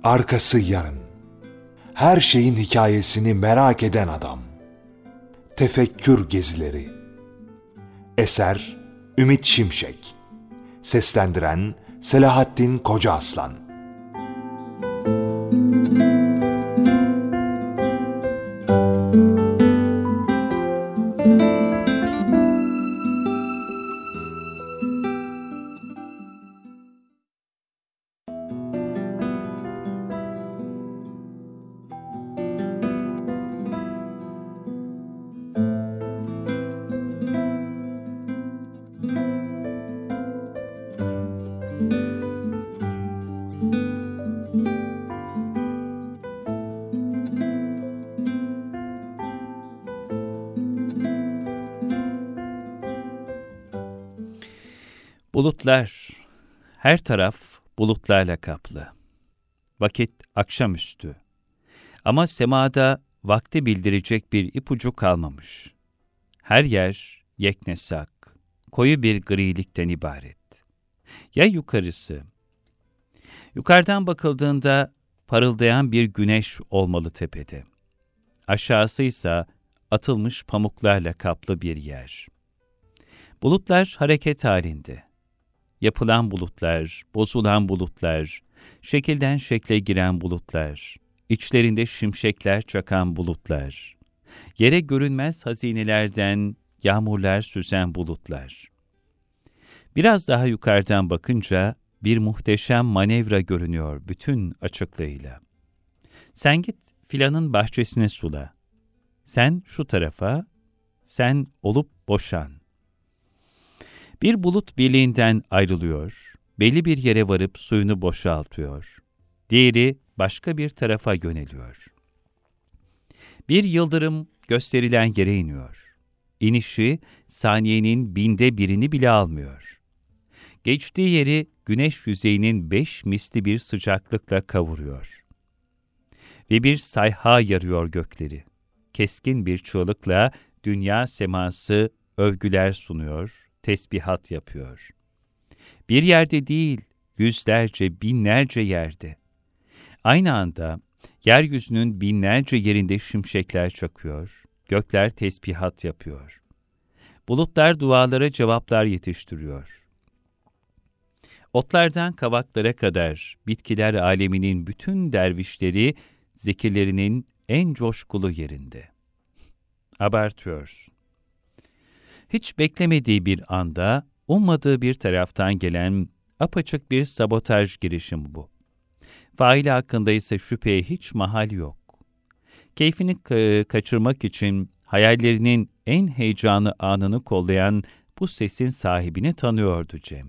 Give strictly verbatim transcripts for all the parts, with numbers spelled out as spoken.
Arkası yarın. Her şeyin hikayesini merak eden adam. Tefekkür gezileri. Eser Ümit Şimşek. Seslendiren Selahattin Kocaaslan. Bulutlar, her taraf bulutlarla kaplı. Vakit akşamüstü. Ama semada vakti bildirecek bir ipucu kalmamış. Her yer yeknesak, koyu bir grilikten ibaret. Ya yukarısı? Yukarıdan bakıldığında parıldayan bir güneş olmalı tepede. Aşağısıysa atılmış pamuklarla kaplı bir yer. Bulutlar hareket halinde. Yapılan bulutlar, bozulan bulutlar, şekilden şekle giren bulutlar, içlerinde şimşekler çakan bulutlar, yere görünmez hazinelerden yağmurlar süzen bulutlar. Biraz daha yukarıdan bakınca bir muhteşem manevra görünüyor bütün açıklığıyla. Sen git filanın bahçesine sula, sen şu tarafa, sen olup boşan. Bir bulut birliğinden ayrılıyor, belli bir yere varıp suyunu boşaltıyor. Diğeri başka bir tarafa yöneliyor. Bir yıldırım gösterilen yere iniyor. İnişi saniyenin binde birini bile almıyor. Geçtiği yeri güneş yüzeyinin beş misli bir sıcaklıkla kavuruyor. Ve bir sayha yarıyor gökleri. Keskin bir çığlıkla dünya seması övgüler sunuyor, tesbihat yapıyor. Bir yerde değil, yüzlerce, binlerce yerde. Aynı anda yeryüzünün binlerce yerinde şimşekler çakıyor, gökler tesbihat yapıyor. Bulutlar dualara cevaplar yetiştiriyor. Otlardan kavaklara kadar bitkiler aleminin bütün dervişleri zikirlerinin en coşkulu yerinde. Abartıyorsun. Hiç beklemediği bir anda, ummadığı bir taraftan gelen apaçık bir sabotaj girişimi bu. Faili hakkında ise şüpheye hiç mahal yok. Keyfini ka- kaçırmak için hayallerinin en heyecanlı anını kollayan bu sesin sahibini tanıyordu Cem.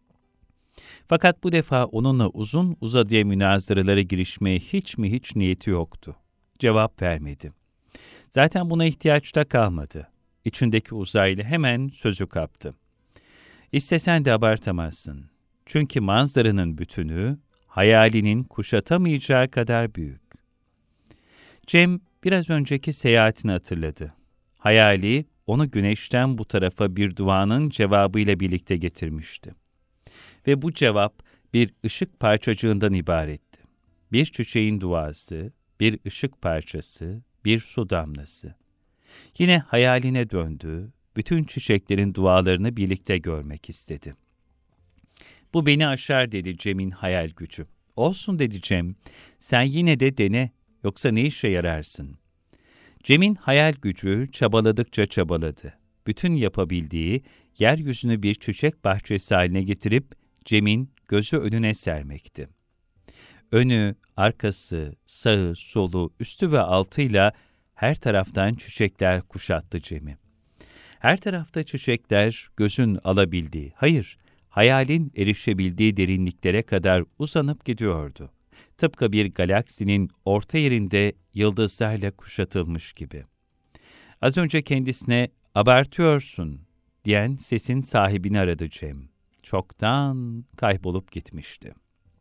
Fakat bu defa onunla uzun uzadıya münazaralara girişmeye hiç mi hiç niyeti yoktu. Cevap vermedi. Zaten buna ihtiyaç da kalmadı. İçindeki uzaylı hemen sözü kaptı. İstesen de abartamazsın. Çünkü manzaranın bütünü, hayalinin kuşatamayacağı kadar büyük. Cem biraz önceki seyahatini hatırladı. Hayali, onu güneşten bu tarafa bir duanın cevabıyla birlikte getirmişti. Ve bu cevap bir ışık parçacığından ibaretti. Bir çiçeğin duası, bir ışık parçası, bir su damlası. Yine hayaline döndü, bütün çiçeklerin dualarını birlikte görmek istedi. Bu beni aşar dedi Cem'in hayal gücü. Olsun dedi Cem, sen yine de dene, yoksa ne işe yararsın? Cem'in hayal gücü çabaladıkça çabaladı. Bütün yapabildiği, yeryüzünü bir çiçek bahçesi haline getirip Cem'in gözü önüne sermekti. Önü, arkası, sağı, solu, üstü ve altıyla her taraftan çiçekler kuşattı Cem'i. Her tarafta çiçekler gözün alabildiği, hayır, hayalin erişebildiği derinliklere kadar uzanıp gidiyordu. Tıpkı bir galaksinin orta yerinde yıldızlarla kuşatılmış gibi. Az önce kendisine abartıyorsun diyen sesin sahibini aradı Cem. Çoktan kaybolup gitmişti.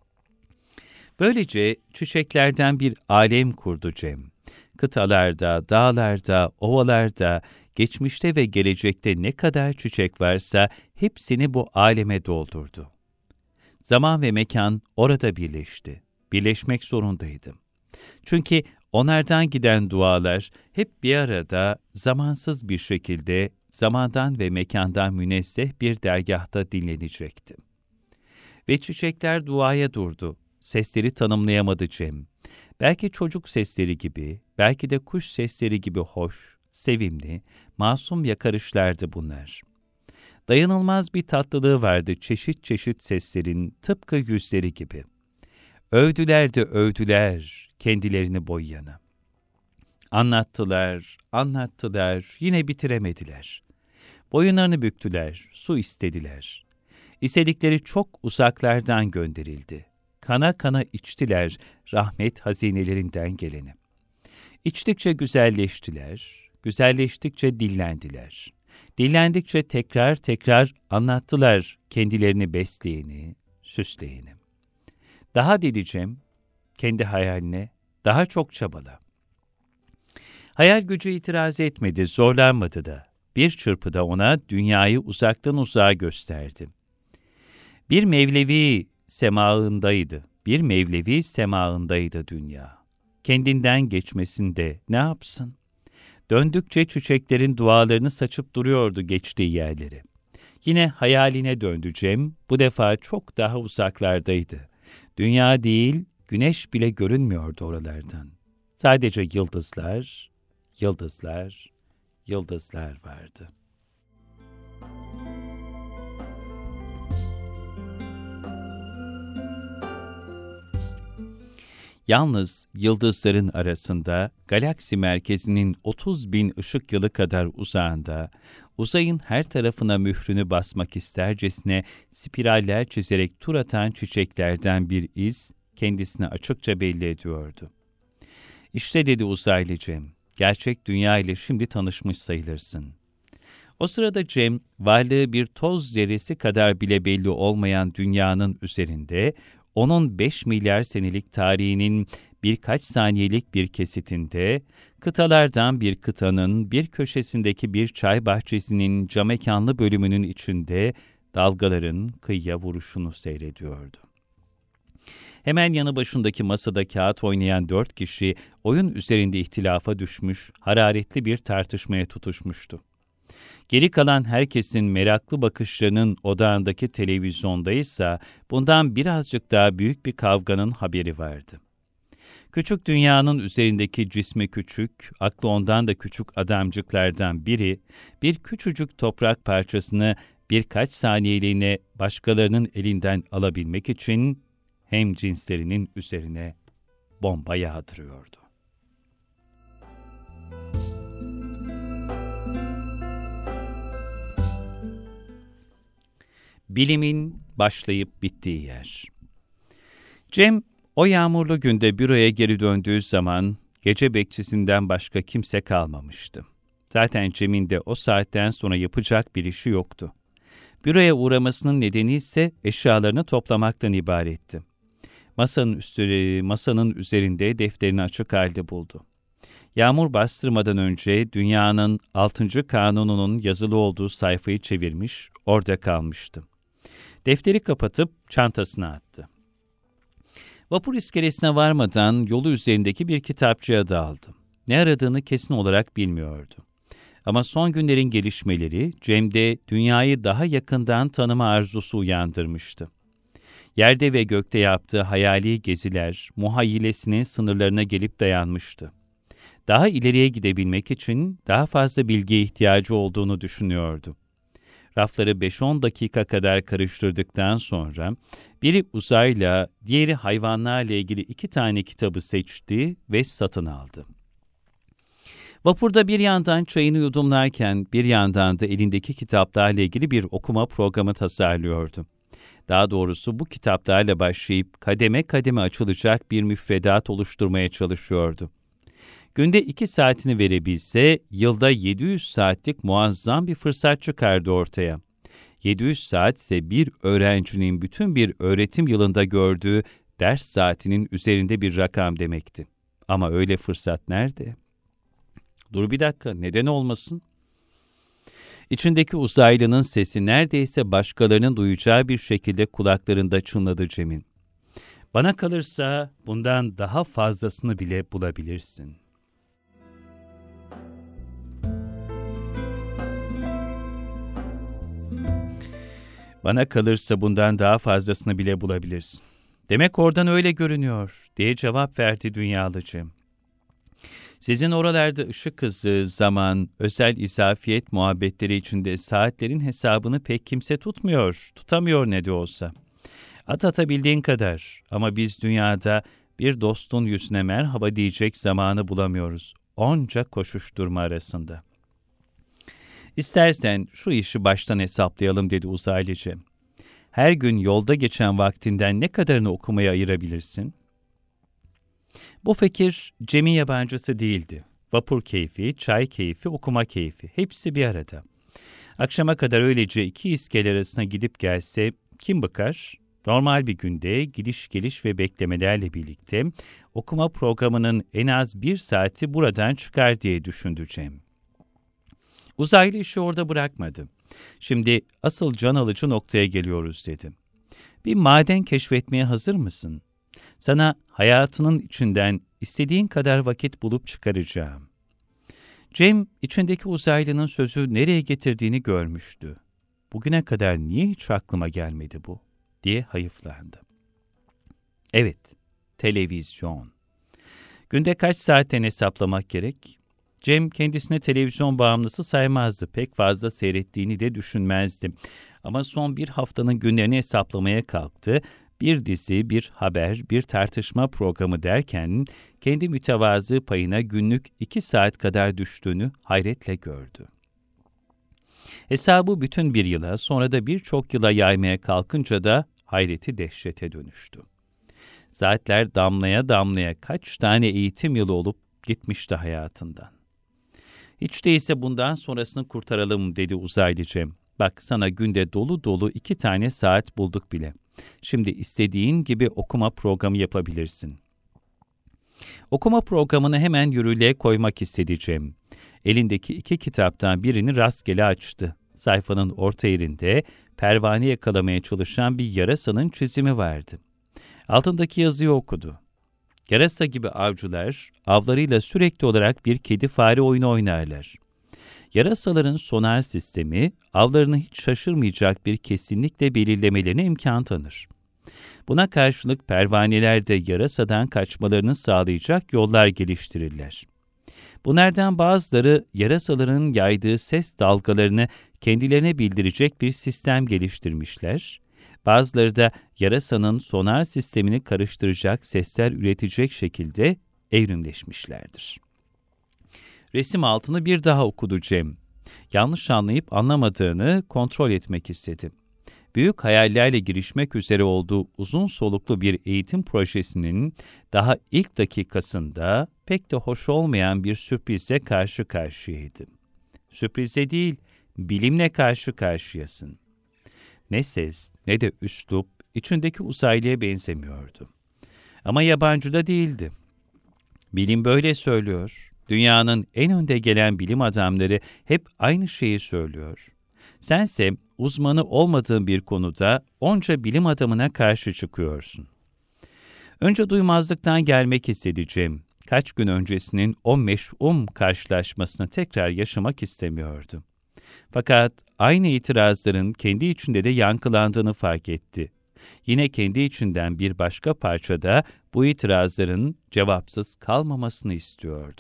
Böylece çiçeklerden bir alem kurdu Cem. Kıtalarda, dağlarda, ovalarda, geçmişte ve gelecekte ne kadar çiçek varsa hepsini bu aleme doldurdu. Zaman ve mekan orada birleşti. birleşmek zorundaydı. Çünkü onlardan giden dualar hep bir arada, zamansız bir şekilde, zamandan ve mekandan münezzeh bir dergâhta dinlenecekti. Ve çiçekler duaya durdu. Sesleri tanımlayamadı Cem. Belki çocuk sesleri gibi, belki de kuş sesleri gibi hoş, sevimli, masum yakarışlardı bunlar. Dayanılmaz bir tatlılığı vardı çeşit çeşit seslerin, tıpkı yüzleri gibi. Övdüler de övdüler kendilerini boyayana. Anlattılar, anlattılar, yine bitiremediler. Boyunlarını büktüler, su istediler. İstedikleri çok uzaklardan gönderildi. Kana kana içtiler rahmet hazinelerinden geleni. İçtikçe güzelleştiler, güzelleştikçe dillendiler. Dillendikçe tekrar tekrar anlattılar kendilerini besleyeni, süsleyeni. Daha diyeceğim, kendi hayaline daha çok çabala. Hayal gücü itiraz etmedi, zorlanmadı da. Bir çırpıda ona dünyayı uzaktan uzağa gösterdi. Bir Mevlevi semağındaydı, bir Mevlevi semağındaydı dünya. Kendinden geçmesinde ne yapsın? Döndükçe çiçeklerin dualarını saçıp duruyordu geçtiği yerleri. Yine hayaline döndü Cem, bu defa çok daha uzaklardaydı. Dünya değil, güneş bile görünmüyordu oralardan. Sadece yıldızlar, yıldızlar, yıldızlar vardı. Yalnız yıldızların arasında, galaksi merkezinin otuz bin ışık yılı kadar uzağında, uzayın her tarafına mührünü basmak istercesine spiraller çizerek tur atan çiçeklerden bir iz, kendisini açıkça belli ediyordu. İşte dedi uzaylı Cem, gerçek dünya ile şimdi tanışmış sayılırsın. O sırada Cem, varlığı bir toz zerresi kadar bile belli olmayan dünyanın üzerinde, onun beş milyar senelik tarihinin birkaç saniyelik bir kesitinde, kıtalardan bir kıtanın bir köşesindeki bir çay bahçesinin camekanlı bölümünün içinde dalgaların kıyıya vuruşunu seyrediyordu. Hemen yanı başındaki masada kağıt oynayan dört kişi oyun üzerinde ihtilafa düşmüş, hararetli bir tartışmaya tutuşmuştu. Geri kalan herkesin meraklı bakışlarının odağındaki televizyondaysa bundan birazcık daha büyük bir kavganın haberi vardı. Küçük dünyanın üzerindeki cismi küçük, aklı ondan da küçük adamcıklardan biri, bir küçücük toprak parçasını birkaç saniyeliğine başkalarının elinden alabilmek için hem cinslerinin üzerine bomba yağdırıyordu. Bilimin başlayıp bittiği yer. Cem, o yağmurlu günde büroya geri döndüğü zaman gece bekçisinden başka kimse kalmamıştı. Zaten Cem'in de o saatten sonra yapacak bir işi yoktu. Büroya uğramasının nedeni ise eşyalarını toplamaktan ibaretti. Masanın üstü, masanın üzerinde defterini açık halde buldu. Yağmur bastırmadan önce dünyanın altıncı kanununun yazılı olduğu sayfayı çevirmiş, orada kalmıştı. Defteri kapatıp çantasına attı. Vapur iskelesine varmadan yolu üzerindeki bir kitapçıya daldı. Ne aradığını kesin olarak bilmiyordu. Ama son günlerin gelişmeleri Cem'de dünyayı daha yakından tanıma arzusu uyandırmıştı. Yerde ve gökte yaptığı hayali geziler muhayyilesinin sınırlarına gelip dayanmıştı. Daha ileriye gidebilmek için daha fazla bilgiye ihtiyacı olduğunu düşünüyordu. Rafları beş on dakika kadar karıştırdıktan sonra biri uzayla, diğeri hayvanlarla ilgili iki tane kitabı seçti ve satın aldı. Vapurda bir yandan çayını yudumlarken bir yandan da elindeki kitaplarla ilgili bir okuma programı tasarlıyordu. Daha doğrusu bu kitaplarla başlayıp kademe kademe açılacak bir müfredat oluşturmaya çalışıyordu. Günde iki saatini verebilse, yılda yedi yüz saatlik muazzam bir fırsat çıkardı ortaya. yedi yüz saat ise bir öğrencinin bütün bir öğretim yılında gördüğü ders saatinin üzerinde bir rakam demekti. Ama öyle fırsat nerede? Dur bir dakika, neden olmasın? İçindeki uzaylının sesi neredeyse başkalarının duyacağı bir şekilde kulaklarında çınladı Cem'in. Bana kalırsa bundan daha fazlasını bile bulabilirsin. Bana kalırsa bundan daha fazlasını bile bulabilirsin. Demek oradan öyle görünüyor, diye cevap verdi Dünyalıcı. Sizin oralarda ışık hızı, zaman, özel izafiyet muhabbetleri içinde saatlerin hesabını pek kimse tutmuyor, tutamıyor ne de olsa. At atabildiğin kadar ama biz dünyada bir dostun yüzüne merhaba diyecek zamanı bulamıyoruz. Onca koşuşturma arasında. İstersen şu işi baştan hesaplayalım dedi uzaylıcı. Her gün yolda geçen vaktinden ne kadarını okumaya ayırabilirsin? Bu fikir Cem'in yabancısı değildi. Vapur keyfi, çay keyfi, okuma keyfi hepsi bir arada. Akşama kadar öylece iki iskele arasına gidip gelse kim bıkar? Normal bir günde gidiş geliş ve beklemelerle birlikte okuma programının en az bir saati buradan çıkar diye düşündü Cem. Uzaylı işi orada bırakmadı. Şimdi asıl can alıcı noktaya geliyoruz dedi. Bir maden keşfetmeye hazır mısın? Sana hayatının içinden istediğin kadar vakit bulup çıkaracağım. Cem, içindeki uzaylının sözü nereye getirdiğini görmüştü. Bugüne kadar niye hiç aklıma gelmedi bu, diye hayıflandı. Evet, televizyon. Günde kaç saatten hesaplamak gerek? Cem kendisine televizyon bağımlısı saymazdı, pek fazla seyrettiğini de düşünmezdi. Ama son bir haftanın günlerini hesaplamaya kalktı. Bir dizi, bir haber, bir tartışma programı derken kendi mütevazı payına günlük iki saat kadar düştüğünü hayretle gördü. Hesabı bütün bir yıla, sonra da birçok yıla yaymaya kalkınca da hayreti dehşete dönüştü. Saatler damlaya damlaya kaç tane eğitim yılı olup gitmişti hayatından. Hiç değilse bundan sonrasını kurtaralım dedi uzaylı Cem. Bak sana günde dolu dolu iki tane saat bulduk bile. Şimdi istediğin gibi okuma programı yapabilirsin. Okuma programını hemen yürürlüğe koymak istedi Cem. Elindeki iki kitaptan birini rastgele açtı. Sayfanın orta yerinde pervane yakalamaya çalışan bir yarasanın çizimi vardı. Altındaki yazıyı okudu. Yarasa gibi avcılar, avlarıyla sürekli olarak bir kedi-fare oyunu oynarlar. Yarasaların sonar sistemi, avlarını hiç şaşırmayacak bir kesinlikle belirlemelerine imkan tanır. Buna karşılık pervaneler de yarasadan kaçmalarını sağlayacak yollar geliştirirler. Bunlardan bazıları yarasaların yaydığı ses dalgalarını kendilerine bildirecek bir sistem geliştirmişler. Bazıları da yarasanın sonar sistemini karıştıracak sesler üretecek şekilde evrimleşmişlerdir. Resim altını bir daha okudu Cem. Yanlış anlayıp anlamadığını kontrol etmek istedi. Büyük hayallerle girişmek üzere olduğu uzun soluklu bir eğitim projesinin daha ilk dakikasında pek de hoş olmayan bir sürprize karşı karşıyaydı. Sürprize değil, bilimle karşı karşıyasın. Ne ses, ne de üslup içindeki uzaylıya benzemiyordu. Ama yabancı da değildi. Bilim böyle söylüyor. Dünyanın en önde gelen bilim adamları hep aynı şeyi söylüyor. Sense uzmanı olmadığın bir konuda onca bilim adamına karşı çıkıyorsun. Önce duymazlıktan gelmek istedi Cem. Kaç gün öncesinin o meş'um karşılaşmasını tekrar yaşamak istemiyordu. Fakat aynı itirazların kendi içinde de yankılandığını fark etti. Yine kendi içinden bir başka parçada bu itirazların cevapsız kalmamasını istiyordu.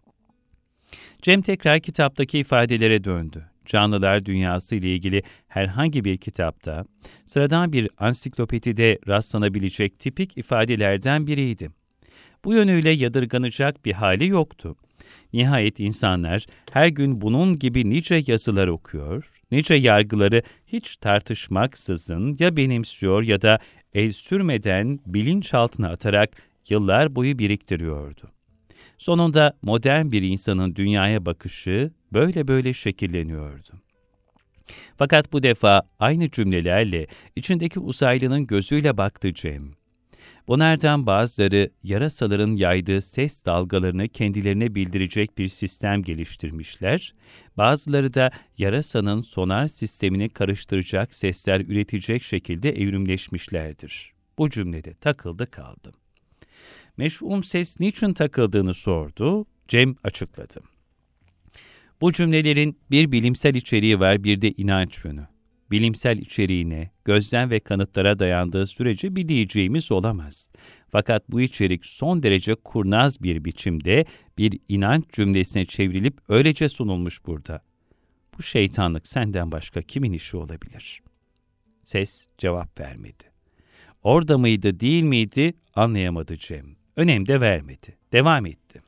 Cem tekrar kitaptaki ifadelere döndü. Canlılar dünyası ile ilgili herhangi bir kitapta, sıradan bir ansiklopedide rastlanabilecek tipik ifadelerden biriydi. Bu yönüyle yadırganacak bir hali yoktu. Nihayet insanlar her gün bunun gibi nice yazılar okuyor, nice yargıları hiç tartışmaksızın ya benimsiyor ya da el sürmeden bilinçaltına atarak yıllar boyu biriktiriyordu. Sonunda modern bir insanın dünyaya bakışı böyle böyle şekilleniyordu. Fakat bu defa aynı cümlelerle içindeki uzaylının gözüyle baktı Cem. Bunlardan bazıları yarasaların yaydığı ses dalgalarını kendilerine bildirecek bir sistem geliştirmişler, bazıları da yarasanın sonar sistemini karıştıracak sesler üretecek şekilde evrimleşmişlerdir. bu cümlede takıldı kaldı. Meş'um ses niçin takıldığını sordu, Cem açıkladı. Bu cümlelerin bir bilimsel içeriği var, bir de inanç yönü. Bilimsel içeriğine, gözlem ve kanıtlara dayandığı sürece bir diyeceğimiz olamaz. Fakat bu içerik son derece kurnaz bir biçimde bir inanç cümlesine çevrilip öylece sunulmuş burada. Bu şeytanlık senden başka kimin işi olabilir? Ses cevap vermedi. Orada mıydı, değil miydi anlayamadı Cem. Önem de vermedi. Devam etti.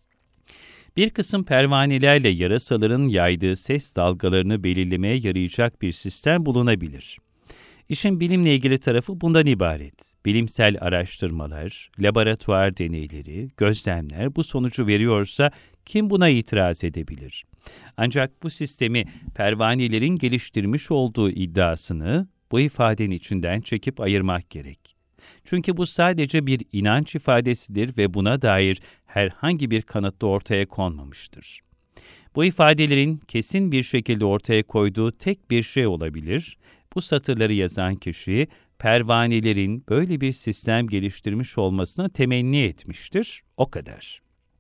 Bir kısım pervanelerle yarasaların yaydığı ses dalgalarını belirlemeye yarayacak bir sistem bulunabilir. İşin bilimle ilgili tarafı bundan ibaret. Bilimsel araştırmalar, laboratuvar deneyleri, gözlemler bu sonucu veriyorsa kim buna itiraz edebilir? Ancak bu sistemi pervanelerin geliştirmiş olduğu iddiasını bu ifadenin içinden çekip ayırmak gerek. Çünkü bu sadece bir inanç ifadesidir ve buna dair herhangi bir kanıt da ortaya konmamıştır. Bu ifadelerin kesin bir şekilde ortaya koyduğu tek bir şey olabilir. Bu satırları yazan kişi, pervanelerin böyle bir sistem geliştirmiş olmasını temenni etmiştir, o kadar.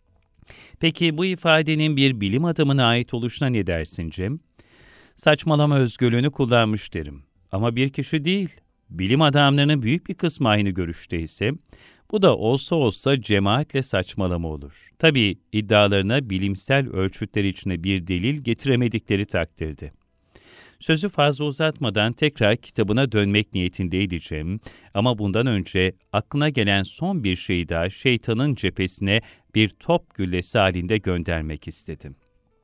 Peki bu ifadenin bir bilim adamına ait oluşuna ne dersin Cem? Saçmalama özgürlüğünü kullanmış derim. Ama bir kişi değil, bilim adamlarının büyük bir kısmı aynı görüşteyse, bu da olsa olsa cemaatle saçmalama olur. Tabii iddialarına bilimsel ölçütler içinde bir delil getiremedikleri takdirde. Sözü fazla uzatmadan tekrar kitabına dönmek niyetindeydi Cem, ama bundan önce aklına gelen son bir şeyi daha şeytanın cephesine bir top güllesi halinde göndermek istedim.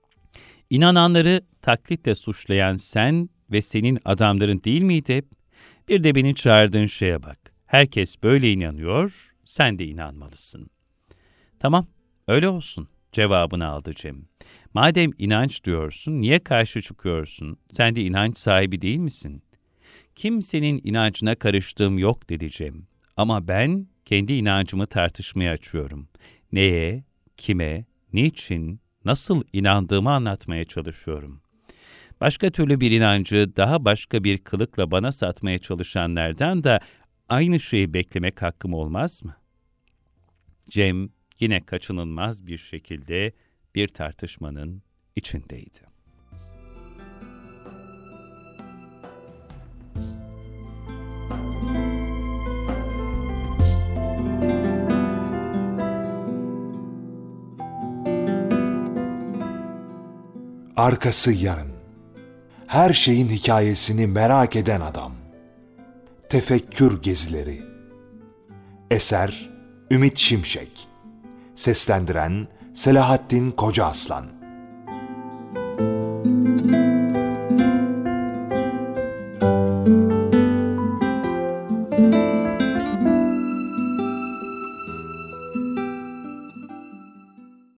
İnananları taklitle suçlayan sen ve senin adamların değil miydi? Bir de beni çağırdığın şeye bak. Herkes böyle inanıyor, sen de inanmalısın. Tamam, öyle olsun cevabını aldı Cem. Madem inanç diyorsun, niye karşı çıkıyorsun? Sen de inanç sahibi değil misin? Kimsenin inancına karıştığım yok dedi Cem. Ama ben kendi inancımı tartışmaya açıyorum. Neye, kime, niçin, nasıl inandığımı anlatmaya çalışıyorum. Başka türlü bir inancı daha başka bir kılıkla bana satmaya çalışanlardan da aynı şeyi beklemek hakkım olmaz mı? Cem yine kaçınılmaz bir şekilde bir tartışmanın içindeydi. Arkası yarın. Her şeyin hikayesini merak eden adam. Tefekkür gezileri. Eser Ümit Şimşek. Seslendiren Selahattin Kocaaslan.